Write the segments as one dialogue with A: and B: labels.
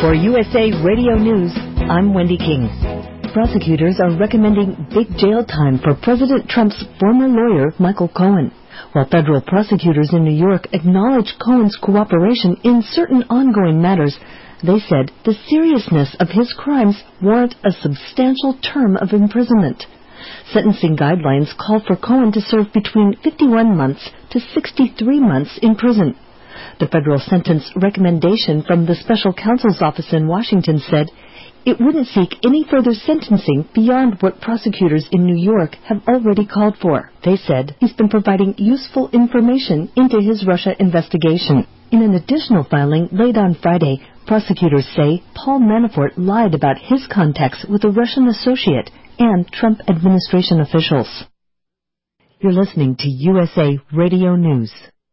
A: For USA Radio News, I'm Wendy King. Prosecutors are recommending big jail time for President Trump's former lawyer, Michael Cohen. While federal prosecutors in New York acknowledge Cohen's cooperation in certain ongoing matters, they said the seriousness of his crimes warrant a substantial term of imprisonment. Sentencing guidelines call for Cohen to serve between 51 months to 63 months in prison. The federal sentence recommendation from the special counsel's office in Washington said it wouldn't seek any further sentencing beyond what prosecutors in New York have already called for. They said he's been providing useful information into his Russia investigation. In an additional filing late on Friday, prosecutors say Paul Manafort lied about his contacts with a Russian associate and Trump administration officials. You're listening to USA Radio News.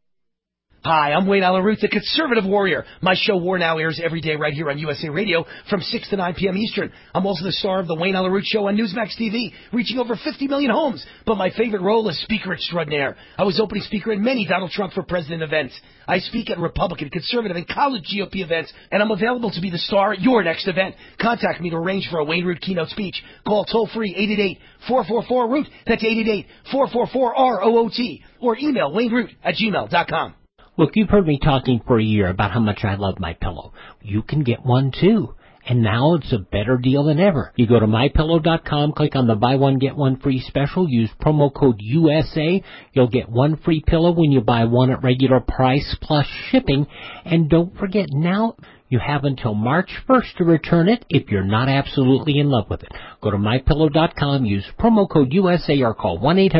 B: Hi, I'm Wayne Allyn Root, the conservative warrior. My show War Now airs every day right here on USA Radio from 6 to 9 p.m. Eastern. I'm also the star of the Wayne Allyn Root Show on Newsmax TV, reaching over 50 million homes. But my favorite role is speaker extraordinaire. I was opening speaker at many Donald Trump for President events. I speak at Republican, conservative, and college GOP events, and I'm available to be the star at your next event. Contact me to arrange for a Wayne Root keynote speech. Call toll-free 888-444-ROOT. That's 888-444-ROOT. Or email wayneroot@gmail.com.
C: Look, you've heard me talking for a year about how much I love MyPillow. You can get one too. And now it's a better deal than ever. You go to MyPillow.com, click on the buy one, get one free special, use promo code USA. You'll get one free pillow when you buy one at regular price plus shipping. And don't forget, now you have until March 1st to return it if you're not absolutely in love with it. Go to MyPillow.com, use promo code USA, or call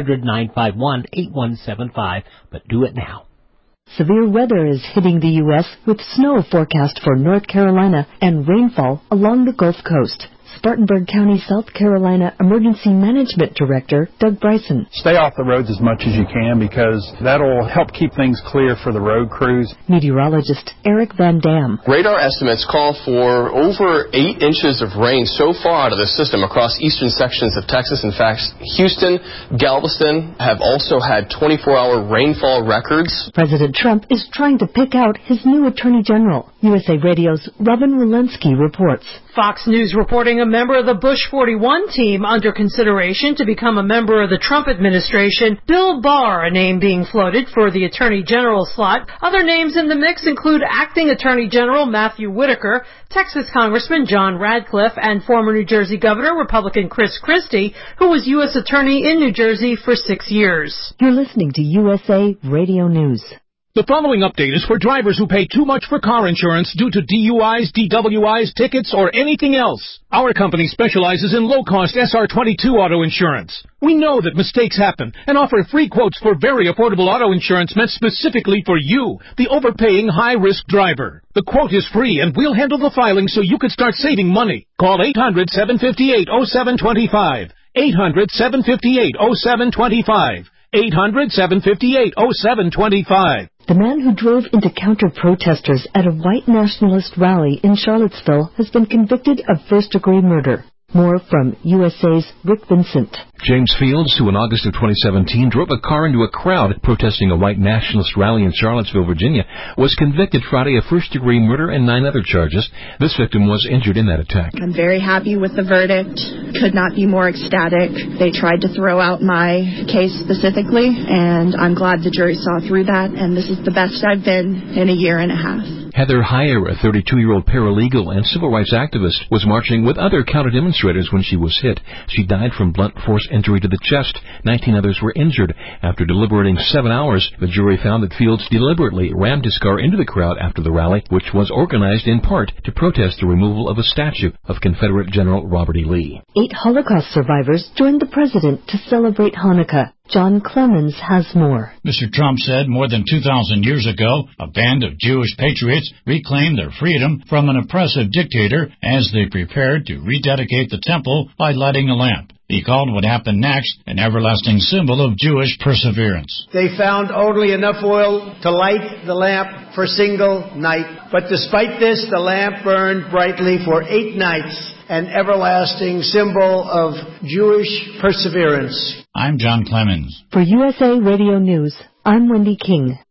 C: 1-800-951-8175. But do it now.
A: Severe weather is hitting the U.S. with snow forecast for North Carolina and rainfall along the Gulf Coast. Spartanburg County, South Carolina Emergency Management Director Doug Bryson.
D: Stay off the roads as much as you can because that'll help keep things clear for the road crews.
A: Meteorologist Eric Van Dam.
E: Radar estimates call for over 8 inches of rain so far out of the system across eastern sections of Texas. In fact, Houston, Galveston have also had 24-hour rainfall records.
A: President Trump is trying to pick out his new Attorney General. USA Radio's Robin Walensky reports.
F: Fox News reporting a member of the Bush 41 team under consideration to become a member of the Trump administration. Bill Barr, a name being floated for the Attorney General slot. Other names in the mix include acting Attorney General Matthew Whitaker, Texas Congressman John Radcliffe, and former New Jersey Governor Republican Chris Christie, who was U.S. Attorney in New Jersey for 6 years.
A: You're listening to USA Radio News.
G: The following update is for drivers who pay too much for car insurance due to DUIs, DWIs, tickets, or anything else. Our company specializes in low-cost SR22 auto insurance. We know that mistakes happen and offer free quotes for very affordable auto insurance meant specifically for you, the overpaying high-risk driver. The quote is free, and we'll handle the filing so you can start saving money. Call 800-758-0725. 800-758-0725. 800-758-0725.
A: The man who drove into counter-protesters at a white nationalist rally in Charlottesville has been convicted of first-degree murder. More from USA's Rick Vincent.
H: James Fields, who in August of 2017 drove a car into a crowd protesting a white nationalist rally in Charlottesville, Virginia, was convicted Friday of first-degree murder and 9 other charges. This victim was injured in that attack.
I: I'm very happy with the verdict. Could not be more ecstatic. They tried to throw out my case specifically, and I'm glad the jury saw through that, and this is the best I've been in a year and a half.
H: Heather Heyer, a 32-year-old paralegal and civil rights activist, was marching with other counter-demonstrators when she was hit. She died from blunt force injury to the chest. 19 others were injured. After deliberating 7 hours, the jury found that Fields deliberately rammed his car into the crowd after the rally, which was organized in part to protest the removal of a statue of Confederate General Robert E. Lee.
A: 8 Holocaust survivors joined the president to celebrate Hanukkah. John Clemens has more.
J: Mr. Trump said more than 2,000 years ago, a band of Jewish patriots reclaimed their freedom from an oppressive dictator as they prepared to rededicate the temple by lighting a lamp. He called what happened next an everlasting symbol of Jewish perseverance.
K: They found only enough oil to light the lamp for a single night. But despite this, the lamp burned brightly for 8 nights, an everlasting symbol of Jewish perseverance.
J: I'm John Clemens.
A: For USA Radio News, I'm Wendy King.